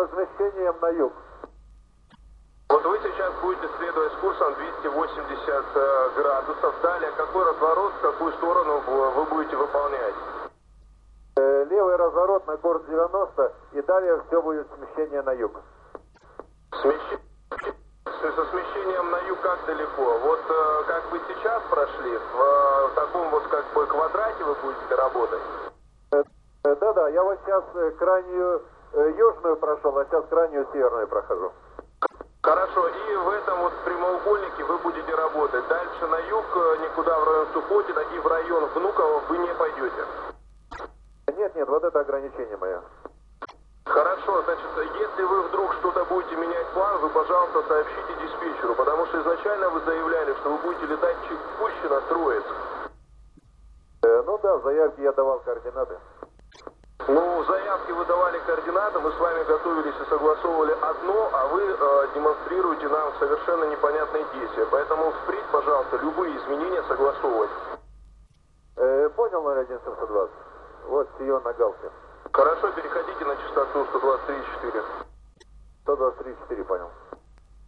со смещением на юг. Вот вы сейчас будете следовать с курсом 280 градусов. Далее, какой разворот, в какую сторону вы будете выполнять? Левый разворот на курс 90, и далее все будет смещение на юг. Со смещением на юг как далеко? Вот как вы сейчас прошли, в таком вот как бы квадрате вы будете работать? Да-да, я вот сейчас крайнюю южную прошел, а сейчас крайнюю северную прохожу. Хорошо, и в этом вот прямоугольнике вы будете работать. Дальше на юг, никуда в район Сухотина и в район Внуково вы не пойдете. Нет, вот это ограничение мое. Хорошо, значит, если вы вдруг что-то будете менять план, вы, пожалуйста, сообщите диспетчеру, потому что изначально вы заявляли, что вы будете летать чуть Пущино-Троицк. Ну да, в заявке я давал координаты. Ну, в заявке вы давали координаты, мы с вами готовились и согласовывали одно, а вы демонстрируете нам совершенно непонятные действия. Поэтому впредь, пожалуйста, любые изменения согласовывать. Понял, 01720. Вот Сион на галке. Хорошо, переходите на частоту 123,4. 123,4, понял.